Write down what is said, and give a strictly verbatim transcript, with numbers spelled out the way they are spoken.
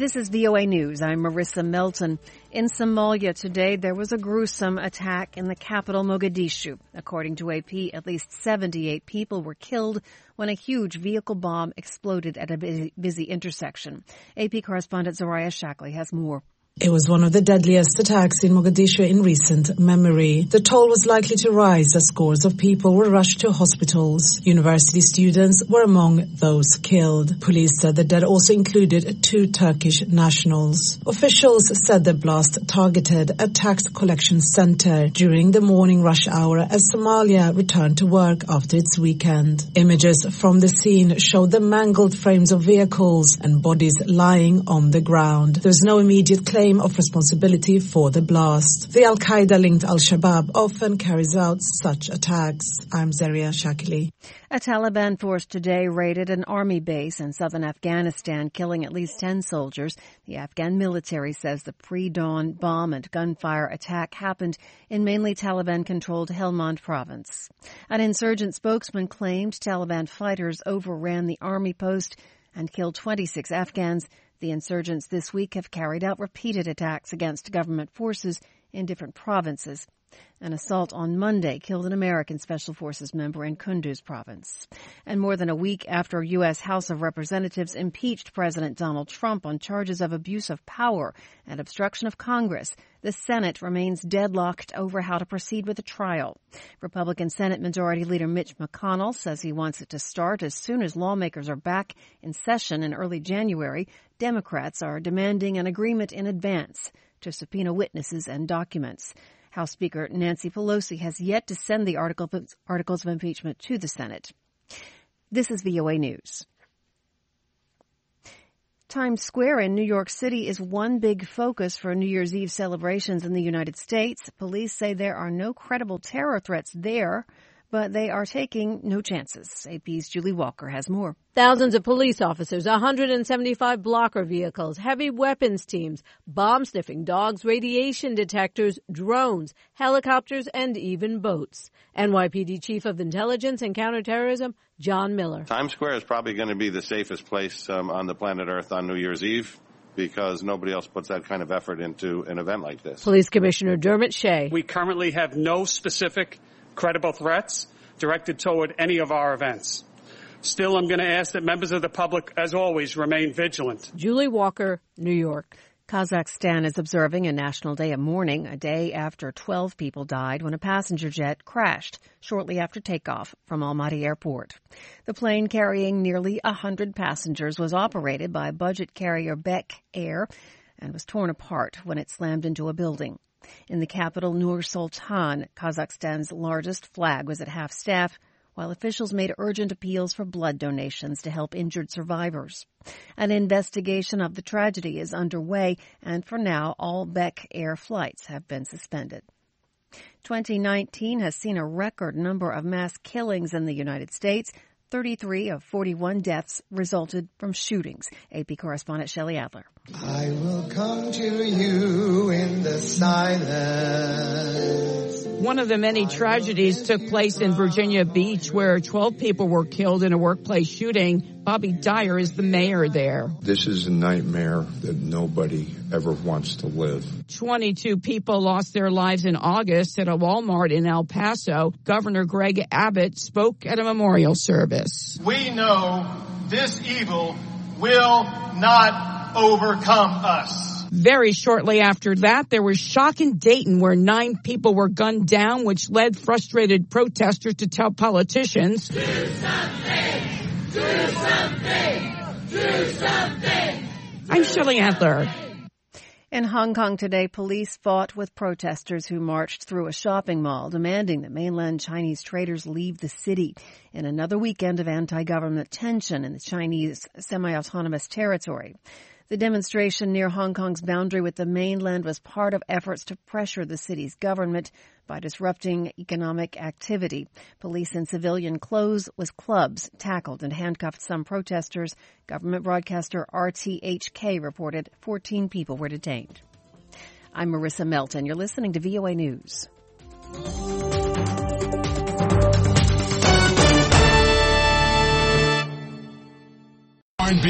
This is V O A News. I'm Marissa Melton. In Somalia today, there was a gruesome attack in the capital, Mogadishu. According to A P, at least seventy-eight people were killed when a huge vehicle bomb exploded at a busy, busy intersection. A P correspondent Zoraya Shackley has more. It was one of the deadliest attacks in Mogadishu in recent memory. The toll was likely to rise as scores of people were rushed to hospitals. University students were among those killed. Police said the dead also included two Turkish nationals. Officials said the blast targeted a tax collection center during the morning rush hour as Somalia returned to work after its weekend. Images from the scene showed the mangled frames of vehicles and bodies lying on the ground. There's no immediate claim of responsibility for the blast. The Al-Qaeda-linked Al-Shabaab often carries out such attacks. I'm Zaria Shakili. A Taliban force today raided an army base in southern Afghanistan, killing at least ten soldiers. The Afghan military says the pre-dawn bomb and gunfire attack happened in mainly Taliban-controlled Helmand province. An insurgent spokesman claimed Taliban fighters overran the army post and killed twenty-six Afghans. The insurgents this week have carried out repeated attacks against government forces in different provinces. An assault on Monday killed an American Special Forces member in Kunduz province. And more than a week after U S House of Representatives impeached President Donald Trump on charges of abuse of power and obstruction of Congress, the Senate remains deadlocked over how to proceed with the trial. Republican Senate Majority Leader Mitch McConnell says he wants it to start as soon as lawmakers are back in session in early January. Democrats are demanding an agreement in advance to subpoena witnesses and documents. House Speaker Nancy Pelosi has yet to send the article, articles of impeachment to the Senate. This is V O A News. Times Square in New York City is one big focus for New Year's Eve celebrations in the United States. Police say there are no credible terror threats there, but they are taking no chances. A P's Julie Walker has more. Thousands of police officers, one hundred seventy-five blocker vehicles, heavy weapons teams, bomb-sniffing dogs, radiation detectors, drones, helicopters, and even boats. N Y P D Chief of Intelligence and Counterterrorism, John Miller. Times Square is probably going to be the safest place um, on the planet Earth on New Year's Eve, because nobody else puts that kind of effort into an event like this. Police Commissioner Dermot Shea. We currently have no specific credible threats directed toward any of our events. Still, I'm going to ask that members of the public, as always, remain vigilant. Julie Walker, New York. Kazakhstan is observing a national day of mourning, a day after twelve people died when a passenger jet crashed shortly after takeoff from Almaty Airport. The plane carrying nearly one hundred passengers was operated by budget carrier Bek Air and was torn apart when it slammed into a building. In the capital, Nur Sultan, Kazakhstan's largest flag was at half-staff, while officials made urgent appeals for blood donations to help injured survivors. An investigation of the tragedy is underway, and for now, all Bek Air flights have been suspended. twenty nineteen has seen a record number of mass killings in the United States. thirty-three of forty-one deaths resulted from shootings. A P correspondent Shelley Adler. I will come to you in the silence. One of the many tragedies took place in Virginia Beach, where twelve people were killed in a workplace shooting. Bobby Dyer is the mayor there. This is a nightmare that nobody ever wants to live. twenty-two people lost their lives in August at a Walmart in El Paso. Governor Greg Abbott spoke at a memorial service. We know this evil will not overcome us. Very shortly after that, there was shock in Dayton where nine people were gunned down, which led frustrated protesters to tell politicians, do something, do something, do something. I'm Shelley Adler. In Hong Kong today, police fought with protesters who marched through a shopping mall, demanding that mainland Chinese traders leave the city. In another weekend of anti-government tension in the Chinese semi-autonomous territory. The demonstration near Hong Kong's boundary with the mainland was part of efforts to pressure the city's government by disrupting economic activity. Police in civilian clothes with clubs tackled and handcuffed some protesters. Government broadcaster R T H K reported fourteen people were detained. I'm Marissa Melton. You're listening to V O A News.